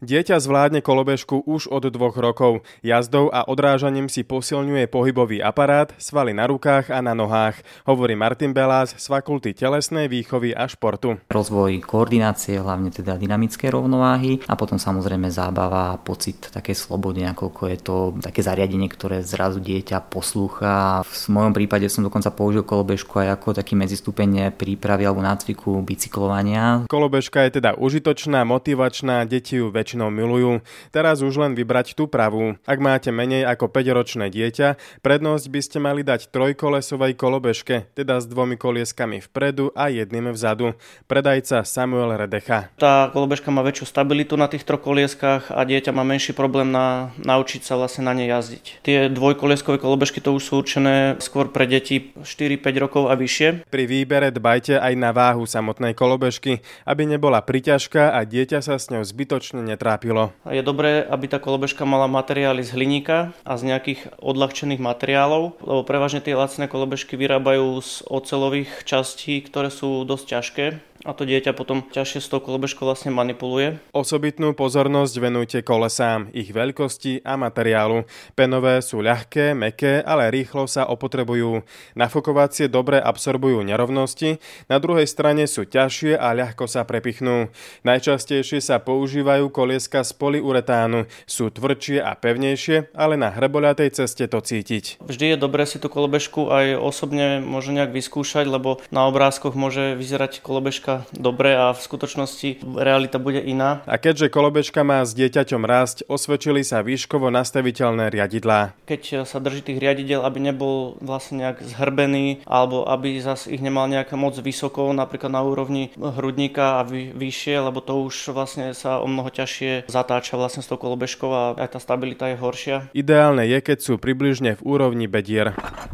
Dieťa zvládne kolobežku už od 2 rokov. Jazdou a odrážaním si posilňuje pohybový aparát, svaly na rukách a na nohách, hovorí Martin Belás z Fakulty telesnej výchovy a športu. Rozvoj koordinácie, hlavne teda dynamické rovnováhy a potom samozrejme zábava a pocit takej slobody, nakoľko je to také zariadenie, ktoré zrazu dieťa poslúcha. V mojom prípade som dokonca použil kolobežku aj ako taký medzistupeň prípravy alebo nácviku bicyklovania. Kolobežka je teda užitočná, motivačná, deti ju väčšinou milujú. Teraz už len vybrať tú pravú. Ak máte menej ako 5-ročné dieťa, prednosť by ste mali dať trojkolesovej kolobežke, teda s 2 kolieskami vpredu a 1 vzadu. Predajca Samuel Redecha. Tá kolobežka má väčšiu stabilitu na tých 3 kolieskách a dieťa má menší problém naučiť sa vlastne na nej jazdiť. Tie 2-kolieskové kolobežky to už sú určené skôr pre deti 4-5 rokov a vyššie. Pri výbere dbajte aj na váhu samotnej kolobežky, aby nebola priťažká a dieťa sa s ňou zbytočne netrápilo. Je dobré, aby tá kolobežka mala materiály z hliníka a z nejakých odľahčených materiálov, lebo prevažne tie lacné kolobežky vyrábajú z oceľových častí, ktoré sú dosť ťažké. A to dieťa potom ťažšie s tou kolobežkou vlastne manipuluje. Osobitnú pozornosť venujte kolesám, ich veľkosti a materiálu. Penové sú ľahké, mäkké, ale rýchlo sa opotrebujú. Nafokovacie dobre absorbujú nerovnosti, na druhej strane sú ťažšie a ľahko sa prepichnú. Najčastejšie sa používajú kolieska z polyuretánu. Sú tvrdšie a pevnejšie, ale na hrboľatej ceste to cítiť. Vždy je dobré si tú kolobežku aj osobne možno nejak vyskúšať, lebo na obrázkoch môže vyzerať kolobežka dobre a v skutočnosti realita bude iná. A keďže kolobežka má s dieťaťom rásť, osvedčili sa výškovo nastaviteľné riadidlá. Keď sa drží tých riadidel, aby nebol vlastne nejak zhrbený, alebo aby zase ich nemal nejak moc vysoko, napríklad na úrovni hrudníka a vyššie, lebo to už vlastne sa o mnoho ťažšie zatáča vlastne s tou kolobežkou a aj tá stabilita je horšia. Ideálne je, keď sú približne v úrovni bedier.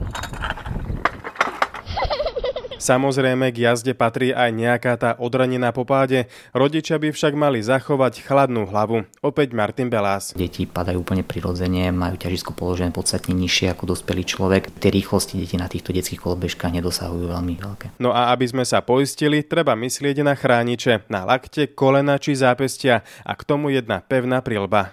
Samozrejme, k jazde patrí aj nejaká tá odranina po páde. Rodičia by však mali zachovať chladnú hlavu. Opäť Martin Belás. Deti padajú úplne prirodzene, majú ťažisko položené podstatne nižšie ako dospelý človek. Tie rýchlosti deti na týchto detských kolobežkách nedosahujú veľmi veľké. No a aby sme sa poistili, treba myslieť na chrániče, na lakte, kolena či zápestia a k tomu jedna pevná prilba.